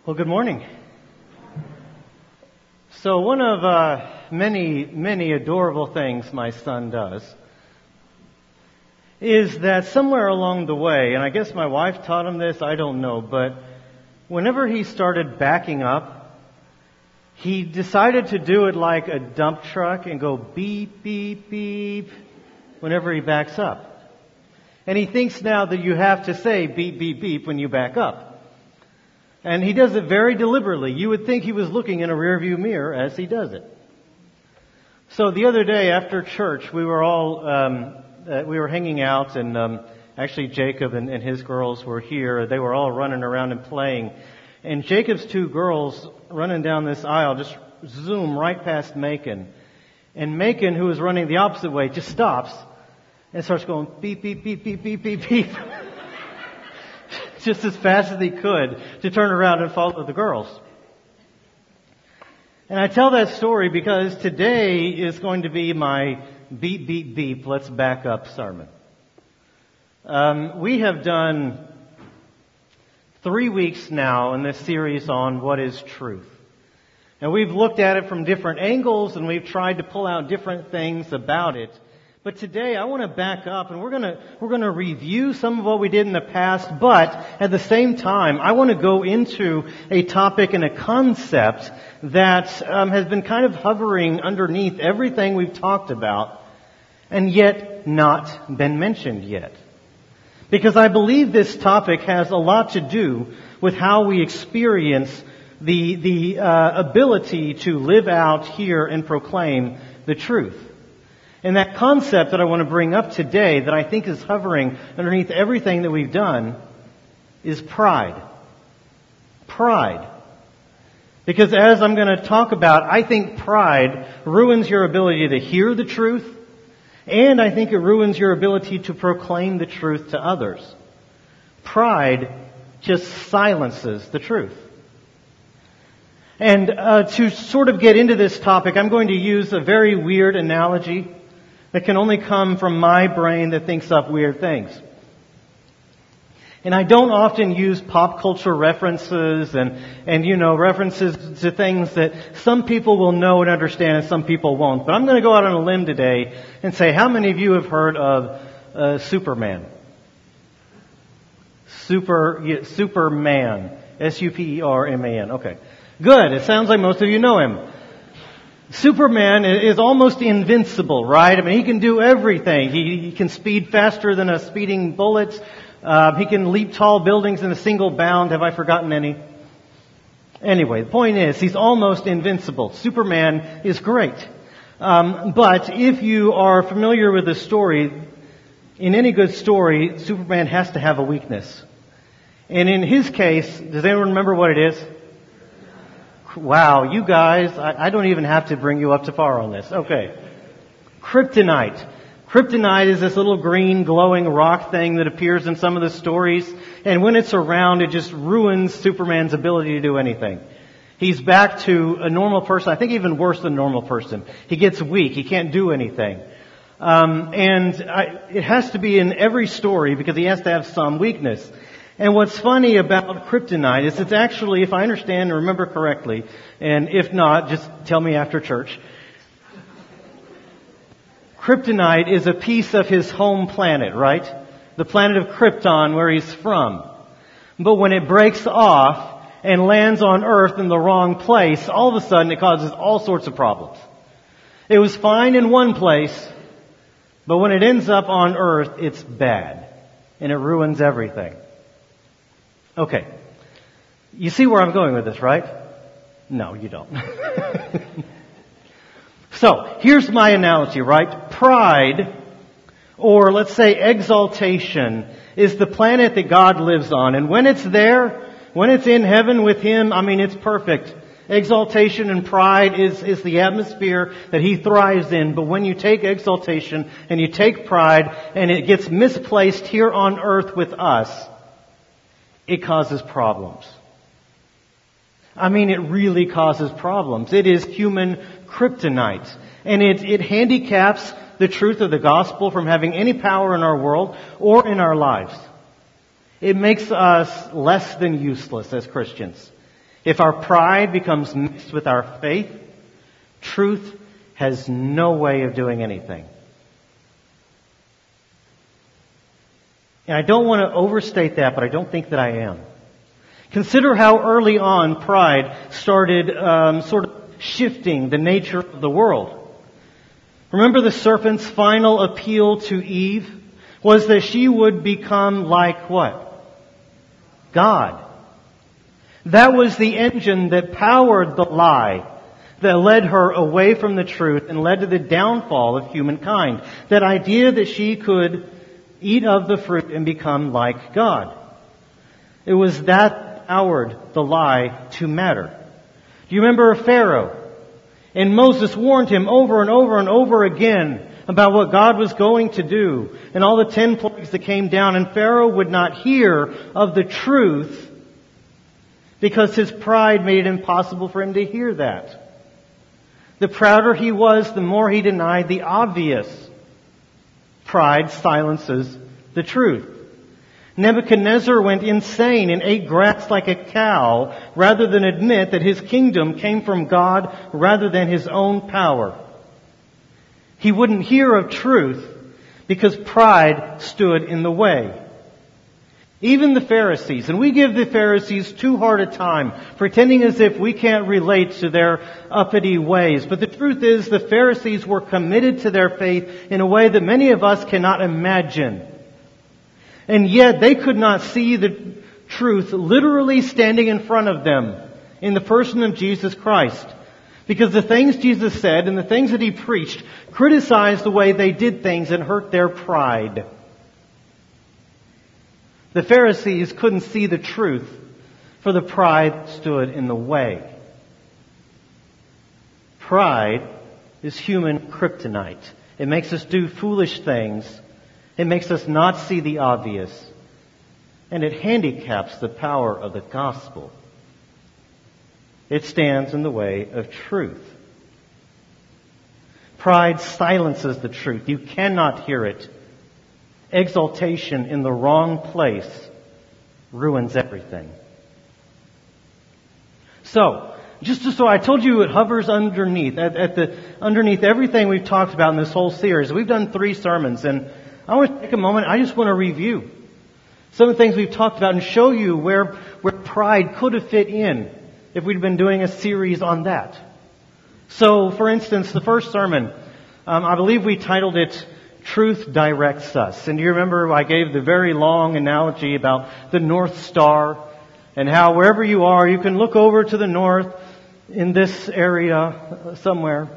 Well, good morning. So one of many adorable things my son does is that somewhere along the way, and I guess my wife taught him this, I don't know, but whenever he started backing up, he decided to do it like a dump truck and go beep, beep, beep whenever he backs up. And he thinks now that you have to say beep, beep, beep when you back up. And he does it very deliberately. You would think he was looking in a rearview mirror as he does it. So the other day after church, we were all we were hanging out, and actually Jacob and his girls were here. They were all running around and playing. And Jacob's two girls running down this aisle just zoom right past Macon. And Macon, who was running the opposite way, just stops and starts going beep, beep, beep, beep, beep, beep, beep. Just as fast as he could to turn around and follow the girls. And I tell that story because today is going to be my beep, beep, beep, let's back up sermon. We have done 3 weeks now in this series on what is truth. And we've looked at it from different angles and we've tried to pull out different things about it. But today I want to back up and we're going to review some of what we did in the past, but at the same time I want to go into a topic and a concept that has been kind of hovering underneath everything we've talked about and yet not been mentioned yet. Because I believe this topic has a lot to do with how we experience the ability to live out, hear, and proclaim the truth. And that concept that I want to bring up today that I think is hovering underneath everything that we've done is pride. Pride. Because as I'm going to talk about, I think pride ruins your ability to hear the truth, and I think it ruins your ability to proclaim the truth to others. Pride just silences the truth. And to sort of get into this topic, I'm going to use a very weird analogy that can only come from my brain that thinks up weird things. And I don't often use pop culture references and references to things that some people will know and understand and some people won't. But I'm going to go out on a limb today and say, how many of you have heard of Superman? Superman. Superman. Okay. Good. It sounds like most of you know him. Superman is almost invincible, right? I mean, he can do everything. He can speed faster than a speeding bullet. He can leap tall buildings in a single bound. Have I forgotten any? Anyway, the point is, he's almost invincible. Superman is great. But if you are familiar with the story, in any good story, Superman has to have a weakness. And in his case, does anyone remember what it is? Wow, you guys, I don't even have to bring you up to par on this. Okay. Kryptonite. Kryptonite is this little green glowing rock thing that appears in some of the stories. And when it's around, it just ruins Superman's ability to do anything. He's back to a normal person. I think even worse than a normal person. He gets weak. He can't do anything. It has to be in every story because he has to have some weakness. And what's funny about kryptonite is it's actually, if I understand and remember correctly, and if not, just tell me after church. Kryptonite is a piece of his home planet, right? The planet of Krypton, where he's from. But when it breaks off and lands on Earth in the wrong place, all of a sudden it causes all sorts of problems. It was fine in one place, but when it ends up on Earth, it's bad. And it ruins everything. Okay. You see where I'm going with this, right? No, you don't. So, here's my analogy, right? Pride, or let's say exaltation, is the planet that God lives on. And when it's there, when it's in heaven with Him, I mean, it's perfect. Exaltation and pride is the atmosphere that He thrives in. But when you take exaltation and you take pride and it gets misplaced here on earth with us, it causes problems. I mean, it really causes problems. It is human kryptonite. And it handicaps the truth of the gospel from having any power in our world or in our lives. It makes us less than useless as Christians. If our pride becomes mixed with our faith, truth has no way of doing anything. And I don't want to overstate that, but I don't think that I am. Consider how early on pride started sort of shifting the nature of the world. Remember the serpent's final appeal to Eve was that she would become like what? God. That was the engine that powered the lie that led her away from the truth and led to the downfall of humankind. That idea that she could eat of the fruit and become like God. It was that powered the lie to matter. Do you remember Pharaoh? And Moses warned him over and over and over again about what God was going to do and all the 10 plagues that came down. And Pharaoh would not hear of the truth because his pride made it impossible for him to hear that. The prouder he was, the more he denied the obvious. Pride silences the truth. Nebuchadnezzar went insane and ate grass like a cow rather than admit that his kingdom came from God rather than his own power. He wouldn't hear of truth because pride stood in the way. Even the Pharisees, and we give the Pharisees too hard a time, pretending as if we can't relate to their uppity ways. But the truth is, the Pharisees were committed to their faith in a way that many of us cannot imagine. And yet they could not see the truth literally standing in front of them in the person of Jesus Christ. Because the things Jesus said and the things that He preached criticized the way they did things and hurt their pride. The Pharisees couldn't see the truth, for the pride stood in the way. Pride is human kryptonite. It makes us do foolish things. It makes us not see the obvious. And it handicaps the power of the gospel. It stands in the way of truth. Pride silences the truth. You cannot hear it. Exaltation in the wrong place ruins everything. So, just so I told you it hovers underneath, underneath everything we've talked about in this whole series. We've done 3 sermons, and I want to take a moment. I just want to review some of the things we've talked about and show you where pride could have fit in if we'd been doing a series on that. So, for instance, the first sermon, I believe we titled it, Truth Directs Us. And do you remember I gave the very long analogy about the North Star and how wherever you are, you can look over to the north in this area somewhere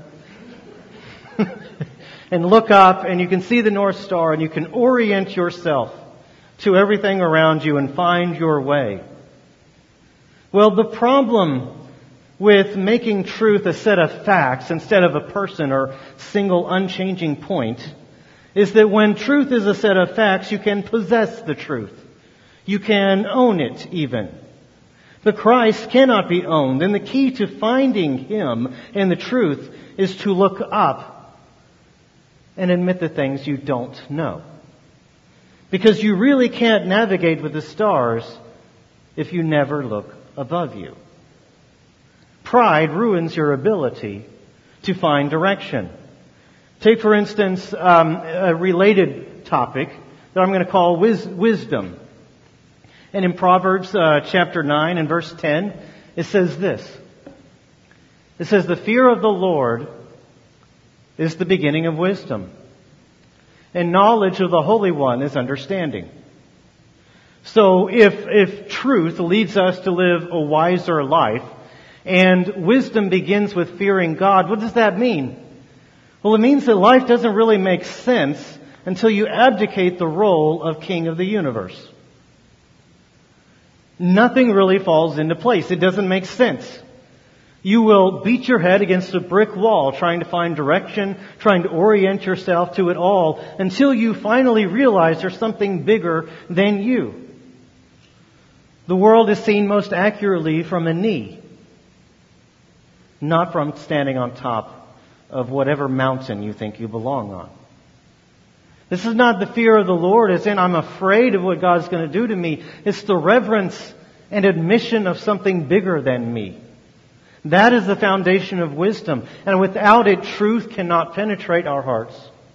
and look up and you can see the North Star and you can orient yourself to everything around you and find your way. Well, the problem with making truth a set of facts instead of a person or single unchanging point is that when truth is a set of facts, you can possess the truth. You can own it even. But Christ cannot be owned, and the key to finding Him and the truth is to look up and admit the things you don't know. Because you really can't navigate with the stars if you never look above you. Pride ruins your ability to find direction. Take, for instance, a related topic that I'm going to call wisdom. And in Proverbs chapter 9 and verse 10, it says this. It says, "The fear of the Lord is the beginning of wisdom, and knowledge of the Holy One is understanding." So if truth leads us to live a wiser life, and wisdom begins with fearing God, what does that mean? Well, it means that life doesn't really make sense until you abdicate the role of King of the universe. Nothing really falls into place. It doesn't make sense. You will beat your head against a brick wall trying to find direction, trying to orient yourself to it all, until you finally realize there's something bigger than you. The world is seen most accurately from a knee, not from standing on top of whatever mountain you think you belong on. This is not the fear of the Lord as in I'm afraid of what God's going to do to me. It's the reverence and admission of something bigger than me. That is the foundation of wisdom, and without it, truth cannot penetrate our hearts.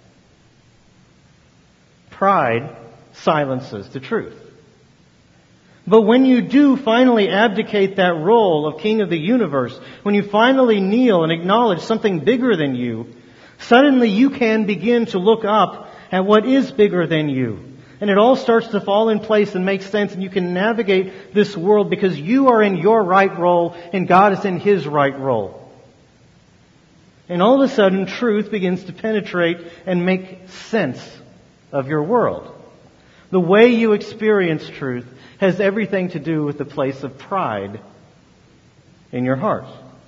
Pride silences the truth. But when you do finally abdicate that role of king of the universe, when you finally kneel and acknowledge something bigger than you, suddenly you can begin to look up at what is bigger than you. And it all starts to fall in place and make sense, and you can navigate this world because you are in your right role and God is in His right role. And all of a sudden, truth begins to penetrate and make sense of your world. The way you experience truth has everything to do with the place of pride in your heart.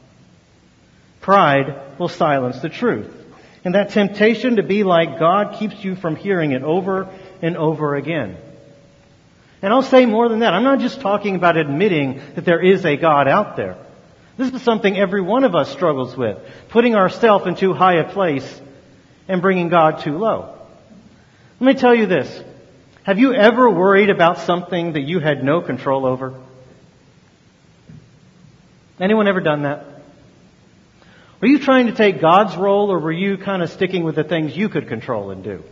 Pride will silence the truth. And that temptation to be like God keeps you from hearing it over and over again. And I'll say more than that. I'm not just talking about admitting that there is a God out there. This is something every one of us struggles with. Putting ourselves in too high a place and bringing God too low. Let me tell you this. Have you ever worried about something that you had no control over? Anyone ever done that? Were you trying to take God's role, or were you kind of sticking with the things you could control and do?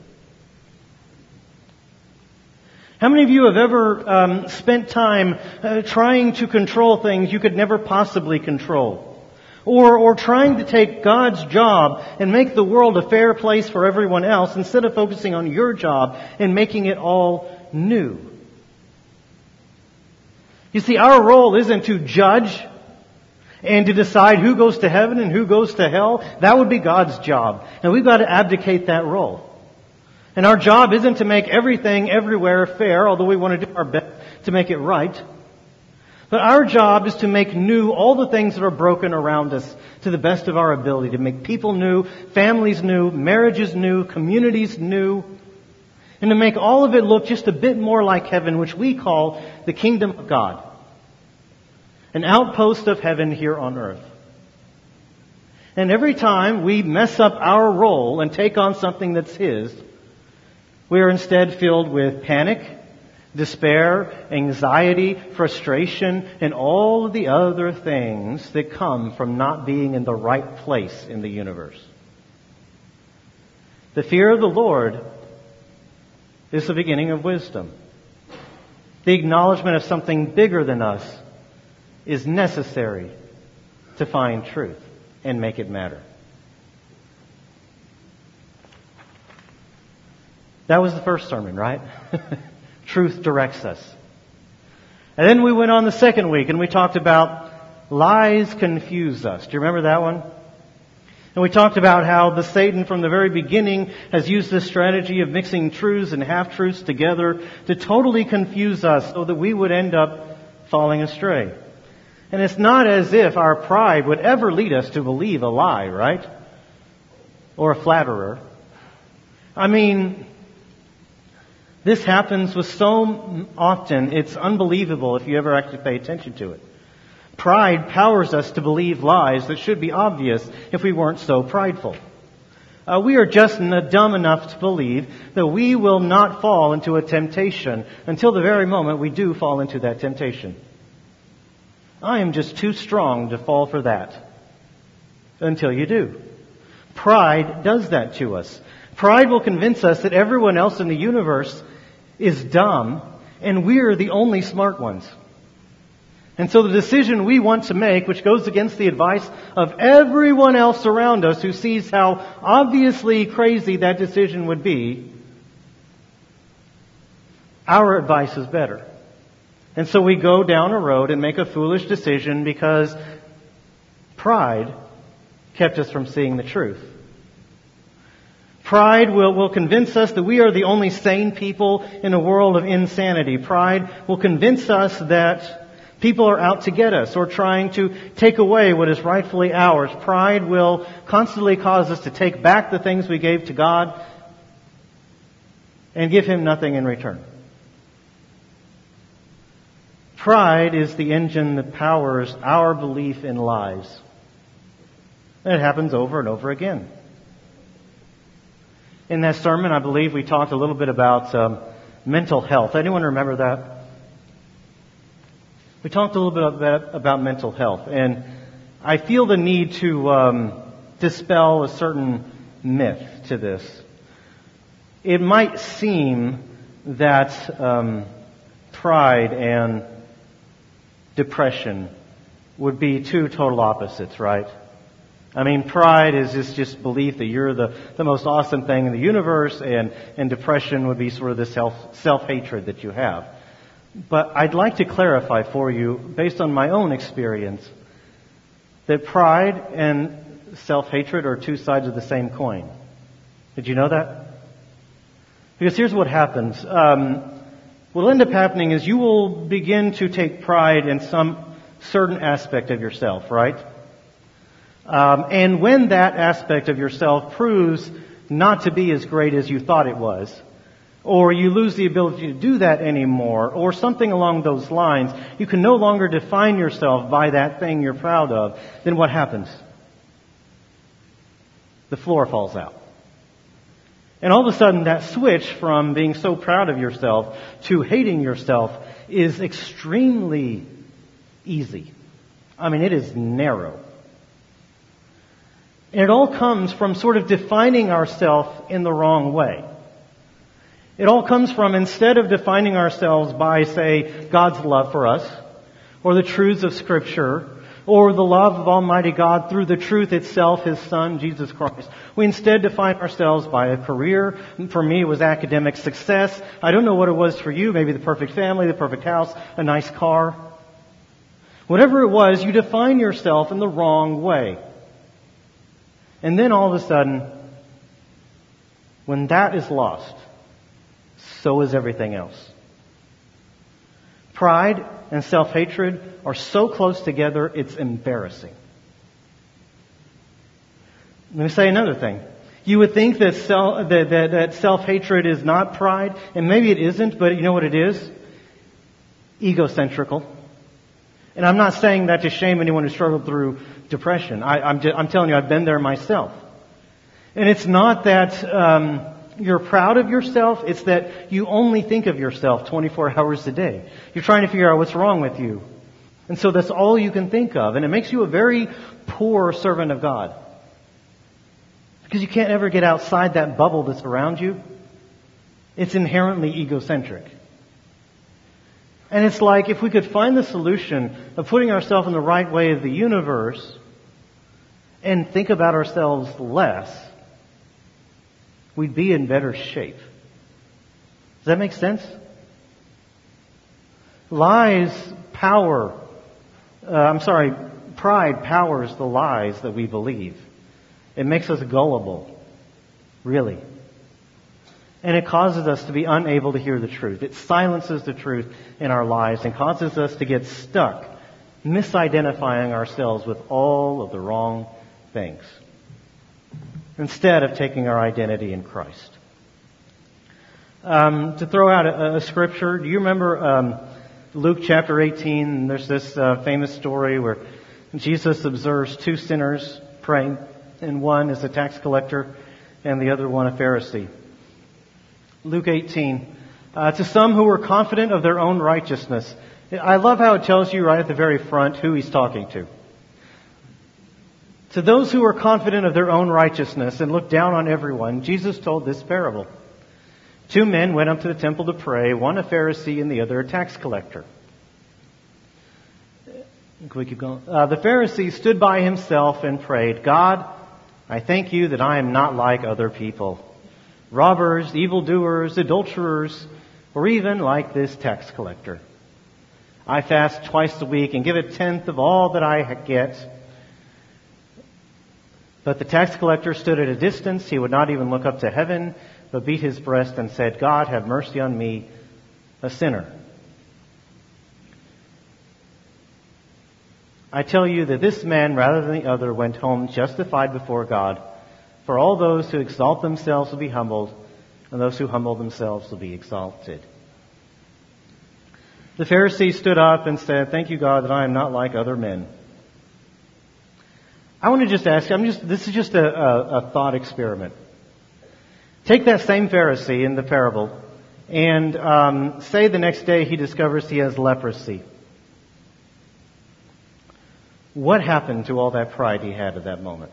How many of you have ever spent time trying to control things you could never possibly control? Or trying to take God's job and make the world a fair place for everyone else instead of focusing on your job and making it all new? You see, our role isn't to judge and to decide who goes to heaven and who goes to hell. That would be God's job. And we've got to abdicate that role. And our job isn't to make everything everywhere fair, although we want to do our best to make it right. But our job is to make new all the things that are broken around us to the best of our ability. To make people new, families new, marriages new, communities new. And to make all of it look just a bit more like heaven, which we call the kingdom of God. An outpost of heaven here on earth. And every time we mess up our role and take on something that's His, we are instead filled with panic, despair, anxiety, frustration, and all of the other things that come from not being in the right place in the universe. The fear of the Lord is the beginning of wisdom. The acknowledgement of something bigger than us is necessary to find truth and make it matter. That was the first sermon, right? Truth directs us. And then we went on the second week and we talked about lies confuse us. Do you remember that one? And we talked about how the Satan from the very beginning has used this strategy of mixing truths and half-truths together to totally confuse us so that we would end up falling astray. And it's not as if our pride would ever lead us to believe a lie, right? Or a flatterer. I mean, this happens with so often, it's unbelievable if you ever actually pay attention to it. Pride powers us to believe lies that should be obvious if we weren't so prideful. We are just dumb enough to believe that we will not fall into a temptation until the very moment we do fall into that temptation. I am just too strong to fall for that until you do. Pride does that to us. Pride will convince us that everyone else in the universe is dumb and we're the only smart ones. And so the decision we want to make, which goes against the advice of everyone else around us who sees how obviously crazy that decision would be, our advice is better. And so we go down a road and make a foolish decision because pride kept us from seeing the truth. Pride will convince us that we are the only sane people in a world of insanity. Pride will convince us that people are out to get us or trying to take away what is rightfully ours. Pride will constantly cause us to take back the things we gave to God and give Him nothing in return. Pride is the engine that powers our belief in lies. And it happens over and over again. In that sermon, I believe we talked a little bit about mental health. Anyone remember that? We talked a little bit about mental health, and I feel the need to dispel a certain myth to this. It might seem that pride and depression would be two total opposites, right? I mean, pride is just belief that you're the most awesome thing in the universe, and depression would be sort of the self-hatred that you have. But I'd like to clarify for you, based on my own experience, that pride and self-hatred are two sides of the same coin. Did you know that? Because here's what happens. What'll end up happening is you will begin to take pride in some certain aspect of yourself, right? And when that aspect of yourself proves not to be as great as you thought it was, or you lose the ability to do that anymore, or something along those lines, you can no longer define yourself by that thing you're proud of, then what happens? The floor falls out. And all of a sudden that switch from being so proud of yourself to hating yourself is extremely easy. I mean, it is narrow. And it all comes from sort of defining ourselves in the wrong way. It all comes from, instead of defining ourselves by, say, God's love for us, or the truths of Scripture, or the love of Almighty God through the truth itself, His Son, Jesus Christ, we instead define ourselves by a career. For me, it was academic success. I don't know what it was for you. Maybe the perfect family, the perfect house, a nice car. Whatever it was, you define yourself in the wrong way. And then all of a sudden, when that is lost, so is everything else. Pride and self-hatred are so close together, it's embarrassing. Let me say another thing. You would think that self-hatred is not pride, and maybe it isn't, but you know what it is? Egocentrical. And I'm not saying that to shame anyone who struggled through depression. I'm telling you, I've been there myself. And it's not that you're proud of yourself, it's that you only think of yourself 24 hours a day. You're trying to figure out what's wrong with you. And so that's all you can think of. And it makes you a very poor servant of God. Because you can't ever get outside that bubble that's around you. It's inherently egocentric. And it's like if we could find the solution of putting ourselves in the right way of the universe and think about ourselves less, we'd be in better shape. Does that make sense? Pride powers the lies that we believe. It makes us gullible, really. And it causes us to be unable to hear the truth. It silences the truth in our lives and causes us to get stuck misidentifying ourselves with all of the wrong things, instead of taking our identity in Christ. To throw out a scripture, do you remember Luke chapter 18? There's this famous story where Jesus observes two sinners praying, and one is a tax collector and the other one a Pharisee. Luke 18. To some who were confident of their own righteousness. I love how it tells you right at the very front who he's talking to. To those who were confident of their own righteousness and looked down on everyone, Jesus told this parable. Two men went up to the temple to pray, one a Pharisee and the other a tax collector. Can we keep going? The Pharisee stood by himself and prayed, God, I thank you that I am not like other people, robbers, evildoers, adulterers, or even like this tax collector. I fast twice a week and give a tenth of all that I get. But the tax collector stood at a distance. He would not even look up to heaven, but beat his breast and said, God, have mercy on me, a sinner. I tell you that this man, rather than the other, went home justified before God. For all those who exalt themselves will be humbled, and those who humble themselves will be exalted. The Pharisee stood up and said, thank you, God, that I am not like other men. I want to just ask you, this is just a thought experiment. Take that same Pharisee in the parable and say the next day he discovers he has leprosy. What happened to all that pride he had at that moment?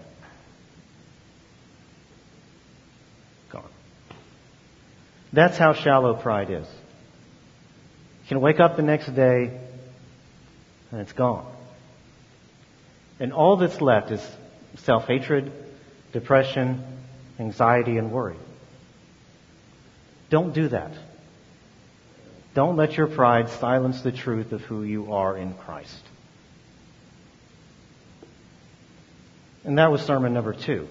Gone. That's how shallow pride is. You can wake up the next day and it's gone. And all that's left is self-hatred, depression, anxiety, and worry. Don't do that. Don't let your pride silence the truth of who you are in Christ. And that was sermon number 2.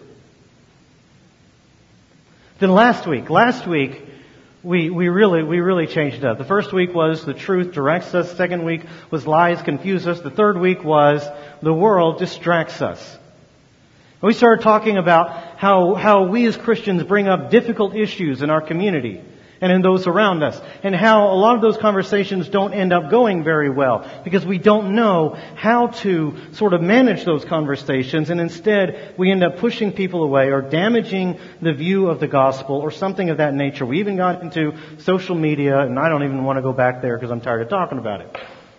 Then last week, we really changed it up. The first week was the truth directs us. Second week was lies confuse us. The third week was the world distracts us. And we started talking about how we as Christians bring up difficult issues in our community and in those around us, and how a lot of those conversations don't end up going very well because we don't know how to sort of manage those conversations, and instead we end up pushing people away or damaging the view of the gospel or something of that nature. We even got into social media, and I don't even want to go back there because I'm tired of talking about it.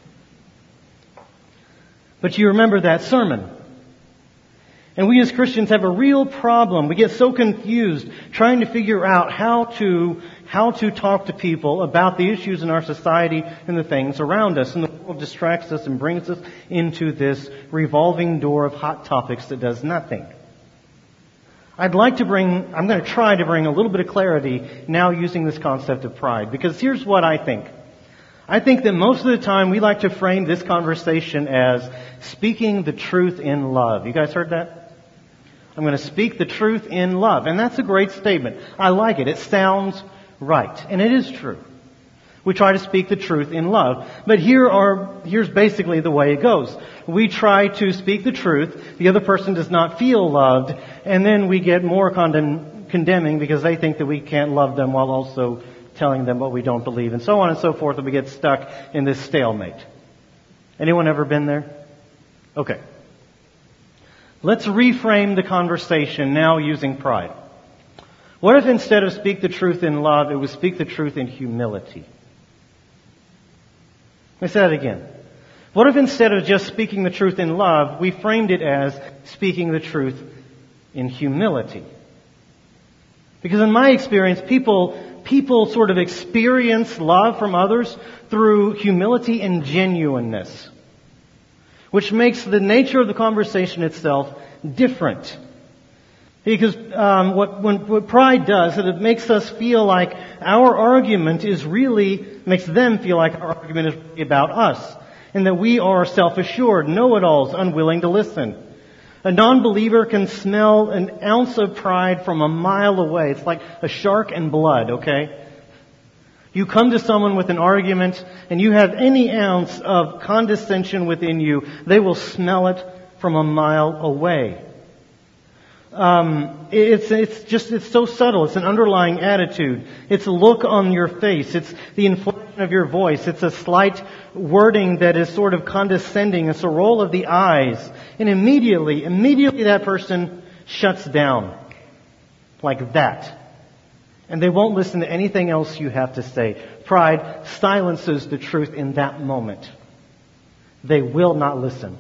But you remember that sermon. And we as Christians have a real problem. We get so confused trying to figure out how to talk to people about the issues in our society and the things around us. And the world distracts us and brings us into this revolving door of hot topics that does nothing. I'm going to try to bring a little bit of clarity now using this concept of pride. Because here's what I think. I think that most of the time we like to frame this conversation as speaking the truth in love. You guys heard that? I'm going to speak the truth in love. And that's a great statement. I like it. It sounds right. And it is true. We try to speak the truth in love. But here's basically the way it goes. We try to speak the truth. The other person does not feel loved. And then we get more condemning because they think that we can't love them while also telling them what we don't believe. And so on and so forth. And we get stuck in this stalemate. Anyone ever been there? Okay. Let's reframe the conversation now using pride. What if instead of speak the truth in love, it was speak the truth in humility? Let me say that again. What if instead of just speaking the truth in love, we framed it as speaking the truth in humility? Because in my experience, people sort of experience love from others through humility and genuineness, which makes the nature of the conversation itself different. Because what pride does is it makes us feel like our argument makes them feel like our argument is really about us, and that we are self-assured, know-it-alls, unwilling to listen. A non-believer can smell an ounce of pride from a mile away. It's like a shark and blood, okay? You come to someone with an argument and you have any ounce of condescension within you, they will smell it from a mile away. It's so subtle. It's an underlying attitude. It's a look on your face. It's the inflection of your voice. It's a slight wording that is sort of condescending. It's a roll of the eyes. And immediately that person shuts down. Like that. And they won't listen to anything else you have to say. Pride silences the truth in that moment. They will not listen.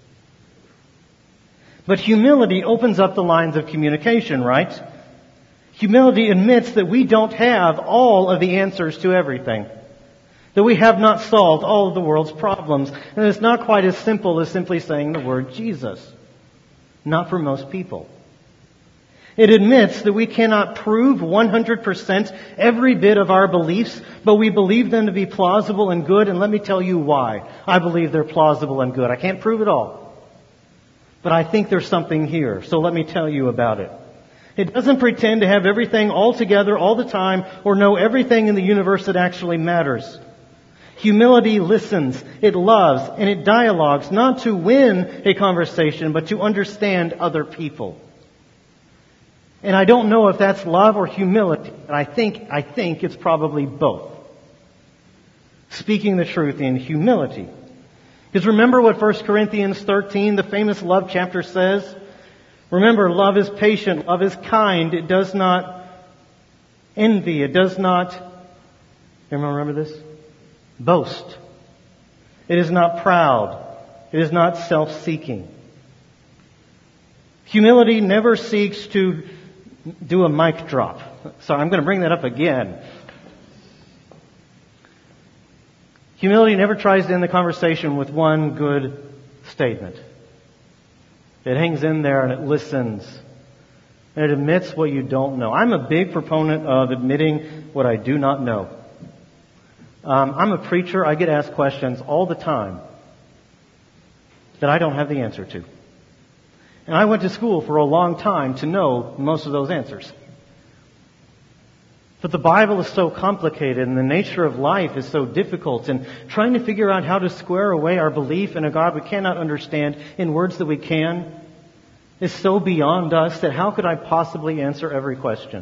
But humility opens up the lines of communication, right? Humility admits that we don't have all of the answers to everything. That we have not solved all of the world's problems. And it's not quite as simple as simply saying the word Jesus. Not for most people. It admits that we cannot prove 100% every bit of our beliefs, but we believe them to be plausible and good, and let me tell you why I believe they're plausible and good. I can't prove it all. But I think there's something here, so let me tell you about it. It doesn't pretend to have everything all together all the time or know everything in the universe that actually matters. Humility listens, it loves, and it dialogues not to win a conversation, but to understand other people. And I don't know if that's love or humility, but I think it's probably both. Speaking the truth in humility. Because remember what 1 Corinthians 13, the famous love chapter says? Remember, love is patient, love is kind, it does not envy, it does not, everyone remember this? Boast. It is not proud. It is not self-seeking. Humility never seeks to do a mic drop. So I'm going to bring that up again. Humility never tries to end the conversation with one good statement. It hangs in there and it listens. And it admits what you don't know. I'm a big proponent of admitting what I do not know. I'm a preacher. I get asked questions all the time that I don't have the answer to. And I went to school for a long time to know most of those answers. But the Bible is so complicated and the nature of life is so difficult, and trying to figure out how to square away our belief in a God we cannot understand in words that we can is so beyond us that how could I possibly answer every question?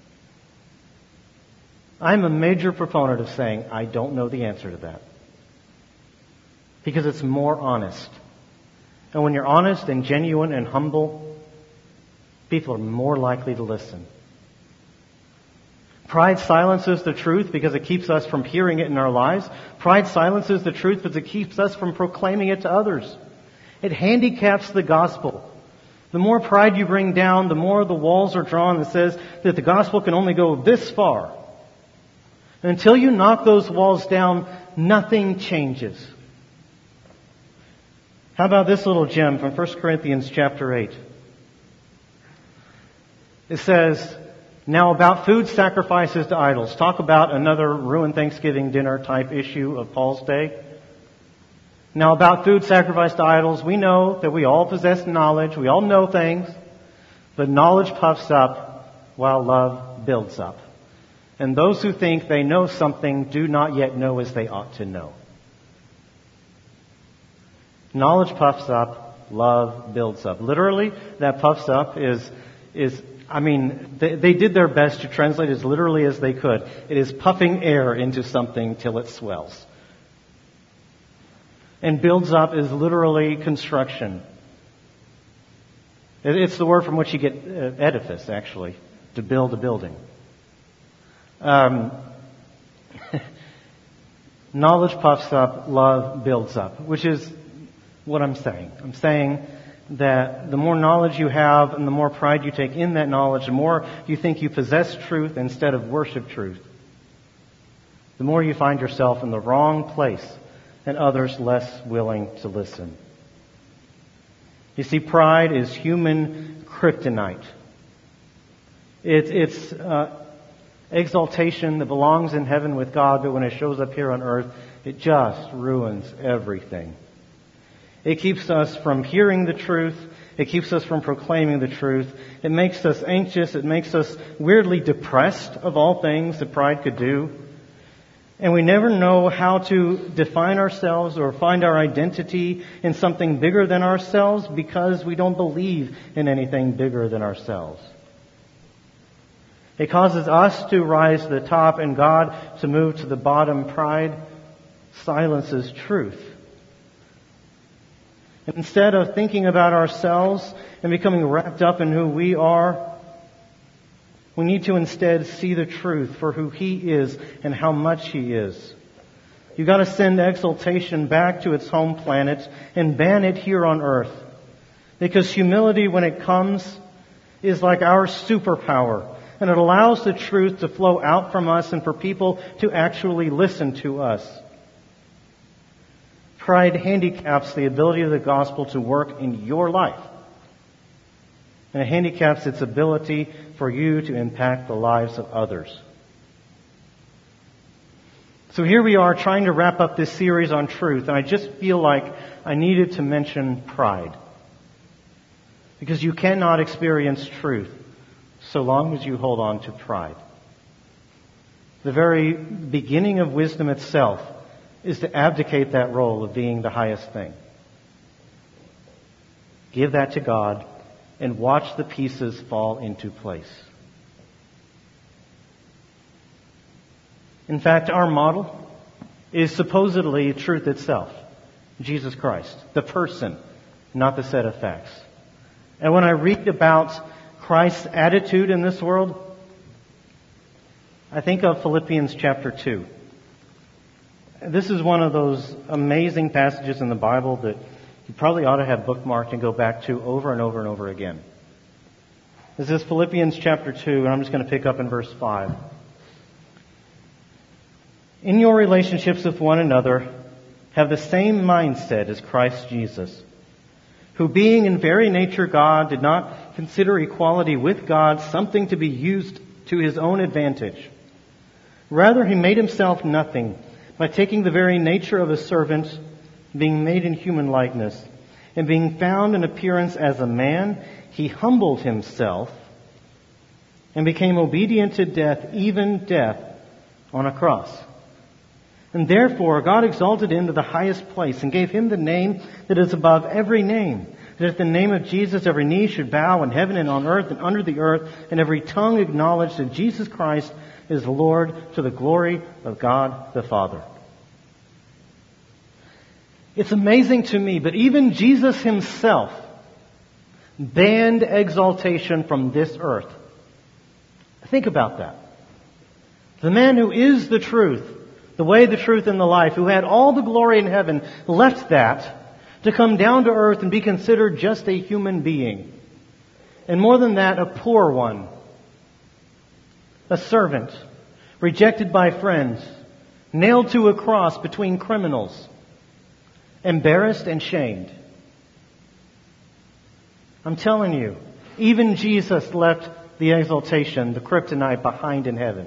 I'm a major proponent of saying I don't know the answer to that. Because it's more honest. And when you're honest and genuine and humble, people are more likely to listen. Pride silences the truth because it keeps us from hearing it in our lives. Pride silences the truth because it keeps us from proclaiming it to others. It handicaps the gospel. The more pride you bring down, the more the walls are drawn that says that the gospel can only go this far. And until you knock those walls down, nothing changes. How about this little gem from 1 Corinthians chapter 8? It says, now about food sacrifices to idols. Talk about another ruined Thanksgiving dinner type issue of Paul's day. Now about food sacrificed to idols, we know that we all possess knowledge. We all know things. But knowledge puffs up while love builds up. And those who think they know something do not yet know as they ought to know. Knowledge puffs up, love builds up. Literally, that puffs up they did their best to translate as literally as they could. It is puffing air into something till it swells. And builds up is literally construction. It's the word from which you get edifice, actually, to build a building. Knowledge puffs up, love builds up, which is what I'm saying. I'm saying that the more knowledge you have and the more pride you take in that knowledge, the more you think you possess truth instead of worship truth, the more you find yourself in the wrong place and others less willing to listen. You see, pride is human kryptonite. It's exaltation that belongs in heaven with God, but when it shows up here on earth, it just ruins everything. It keeps us from hearing the truth. It keeps us from proclaiming the truth. It makes us anxious. It makes us weirdly depressed of all things that pride could do. And we never know how to define ourselves or find our identity in something bigger than ourselves because we don't believe in anything bigger than ourselves. It causes us to rise to the top and God to move to the bottom. Pride silences truth. And instead of thinking about ourselves and becoming wrapped up in who we are, we need to instead see the truth for who He is and how much He is. You've got to send exaltation back to its home planet and ban it here on earth. Because humility, when it comes, is like our superpower. And it allows the truth to flow out from us and for people to actually listen to us. Pride handicaps the ability of the gospel to work in your life. And it handicaps its ability for you to impact the lives of others. So here we are trying to wrap up this series on truth, and I just feel like I needed to mention pride. Because you cannot experience truth so long as you hold on to pride. The very beginning of wisdom itself is to abdicate that role of being the highest thing. Give that to God and watch the pieces fall into place. In fact, our model is supposedly truth itself. Jesus Christ, the person, not the set of facts. And when I read about Christ's attitude in this world, I think of Philippians chapter 2. This is one of those amazing passages in the Bible that you probably ought to have bookmarked and go back to over and over and over again. This is Philippians chapter 2, and I'm just going to pick up in verse 5. In your relationships with one another, have the same mindset as Christ Jesus, who being in very nature God, did not consider equality with God something to be used to his own advantage. Rather, he made himself nothing by taking the very nature of a servant, being made in human likeness, and being found in appearance as a man, he humbled himself and became obedient to death, even death on a cross. And therefore God exalted him to the highest place and gave him the name that is above every name, that at the name of Jesus every knee should bow in heaven and on earth and under the earth, and every tongue acknowledge that Jesus Christ is Lord, to the glory of God the Father. It's amazing to me, but even Jesus himself banned exaltation from this earth. Think about that. The man who is the truth, the way, the truth, and the life, who had all the glory in heaven, left that to come down to earth and be considered just a human being. And more than that, a poor one. A servant, rejected by friends, nailed to a cross between criminals, embarrassed and shamed. I'm telling you, even Jesus left the exaltation, the kryptonite, behind in heaven.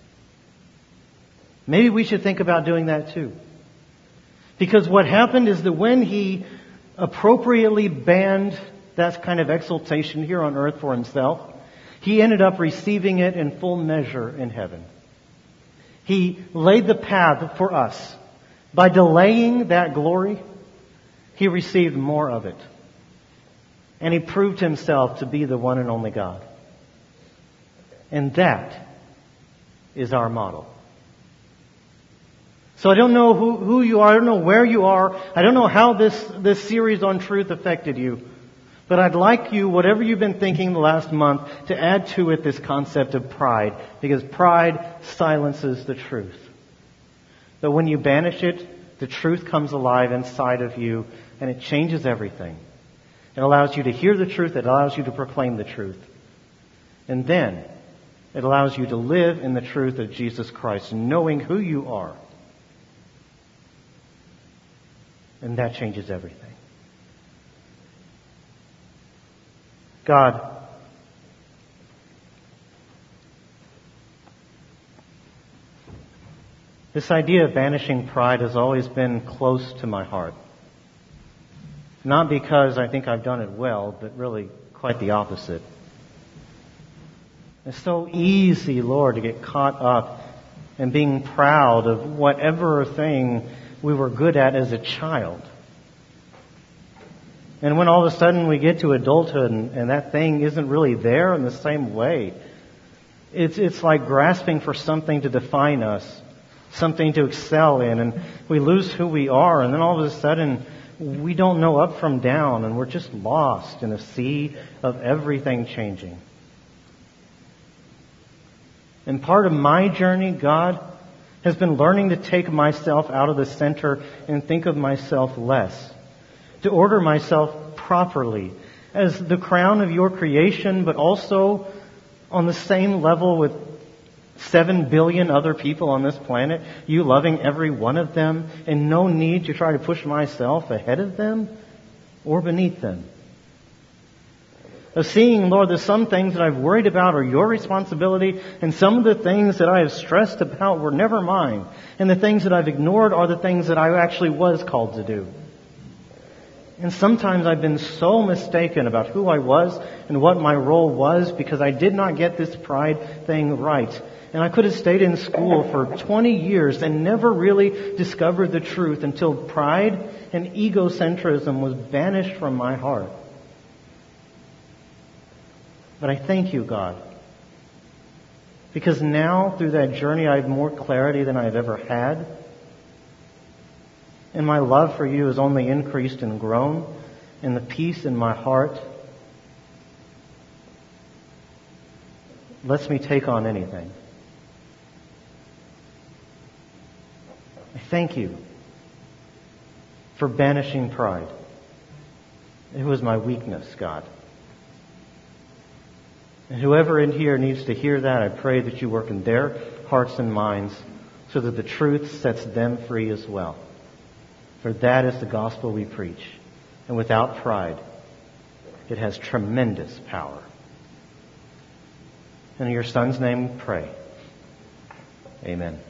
Maybe we should think about doing that too. Because what happened is that when he appropriately banned that kind of exaltation here on earth for himself, he ended up receiving it in full measure in heaven. He laid the path for us. By delaying that glory, he received more of it. And he proved himself to be the one and only God. And that is our model. So I don't know who you are. I don't know where you are. I don't know how this series on truth affected you. But I'd like you, whatever you've been thinking the last month, to add to it this concept of pride. Because pride silences the truth. But when you banish it, the truth comes alive inside of you and it changes everything. It allows you to hear the truth. It allows you to proclaim the truth. And then it allows you to live in the truth of Jesus Christ, knowing who you are. And that changes everything. God, this idea of banishing pride has always been close to my heart. Not because I think I've done it well, but really quite the opposite. It's so easy, Lord, to get caught up in being proud of whatever thing we were good at as a child. And when all of a sudden we get to adulthood and that thing isn't really there in the same way, it's like grasping for something to define us, something to excel in, and we lose who we are, and then all of a sudden we don't know up from down, and we're just lost in a sea of everything changing. And part of my journey, God, has been learning to take myself out of the center and think of myself less. To order myself properly as the crown of your creation, but also on the same level with 7 billion other people on this planet, you loving every one of them, and no need to try to push myself ahead of them or beneath them. Of seeing, Lord, that some things that I've worried about are your responsibility, and some of the things that I have stressed about were never mine, and the things that I've ignored are the things that I actually was called to do. And sometimes I've been so mistaken about who I was and what my role was because I did not get this pride thing right. And I could have stayed in school for 20 years and never really discovered the truth until pride and egocentrism was banished from my heart. But I thank you, God, because now through that journey I have more clarity than I've ever had. And my love for you has only increased and grown, and the peace in my heart lets me take on anything. I thank you for banishing pride. It was my weakness, God. And whoever in here needs to hear that, I pray that you work in their hearts and minds so that the truth sets them free as well. For that is the gospel we preach. And without pride, it has tremendous power. And in your Son's name we pray. Amen.